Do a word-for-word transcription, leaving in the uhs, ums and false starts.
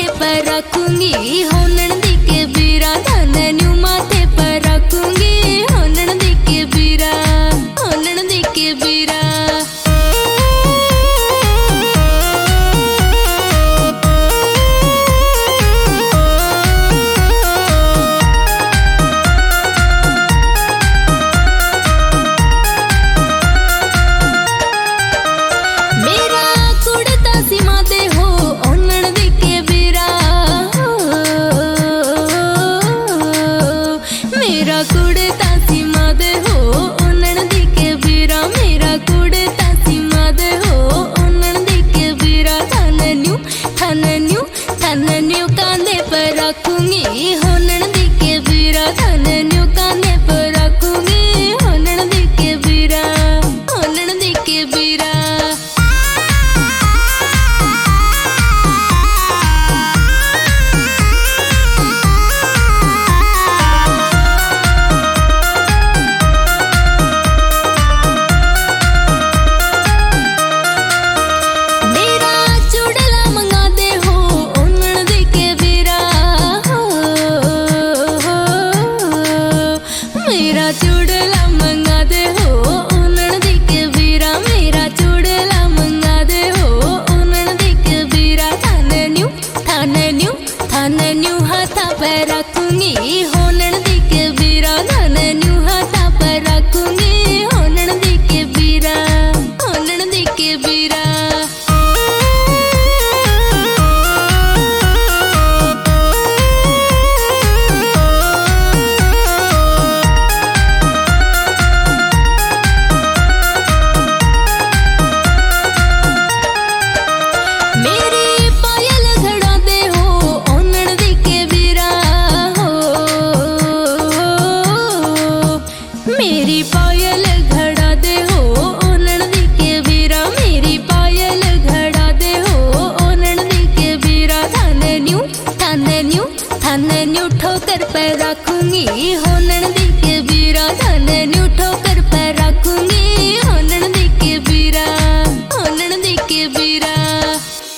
पर रखूंगी होनन दी के बीरा धन न्यू माथे पर रखूंगी होनन दी के बीरा होनन दी के बीरा। मेरा कुड़ता सीमा दे हो ओनन दी के बीरा मेरा कुड़ता सीमा दे हो ओनन दी के बीरा थन न्यू थन न्यू थन न्यू कांधे पर रखूंगी होनन दी के बीरा थन न्यू कांधे पर रखूंगी होनन दी के बीरा होनन दी के बीरा। मेरा चूड़ला मंगा दे हो ओनन दी के बीरा मेरा चूड़ला मंगा दे हो ओनन दी के बीरा थन न्यू थन न्यू थन न्यू हाथा पर रखूंगी होनन दी के बीरा थन न्यू हाथा पर रखूंगी होनन दी के बीरा होनन दी के बीरा। मेरी पायल घड़ा दे हो ओनन दी के बीरा मेरी पायल घड़ा दे हो ओनन दी के बीरा थन न्यू थन न्यू थन न्यू ठोकर पर रखूंगी होनन दी के बीरा थन न्यू ठोकर